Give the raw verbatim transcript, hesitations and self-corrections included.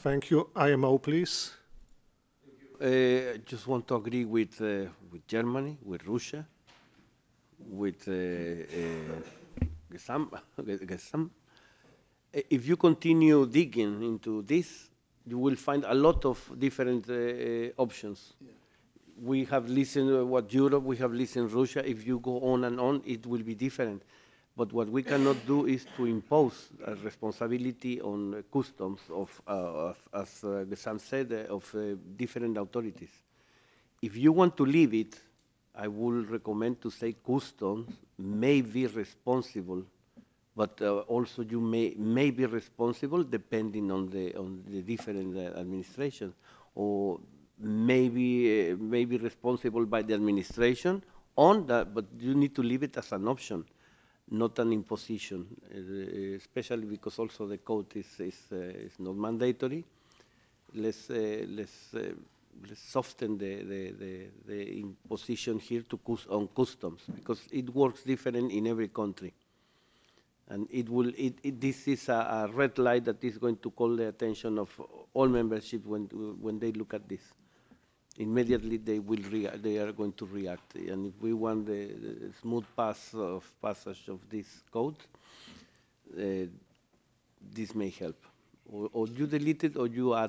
Thank you. I M O, please. Uh, I just want to agree with uh, with Germany, with Russia, with uh, uh, Gesam. Gesam. Uh, If you continue digging into this, you will find a lot of different uh, uh, options. We have listened uh, what Europe, we have listened Russia. If you go on and on, it will be different. But what we cannot do is to impose a responsibility on uh, customs of, uh, of as uh, Gesam said, uh, of uh, different authorities. If you want to leave it, I would recommend to say customs may be responsible, but uh, also you may may be responsible depending on the on the different uh, administration, or maybe uh, may be responsible by the administration on that, but you need to leave it as an option, not an imposition, uh, especially because also the code is is, uh, is not mandatory. Let's uh, let's uh, let's soften the, the, the, the imposition here to cus on customs because it works different in every country, and it will it, it this is a, a red light that is going to call the attention of all membership when when they look at this. Immediately they will rea- they are going to react, and if we want the, the smooth pass of passage of this code, uh, this may help. Or, or you delete it or you add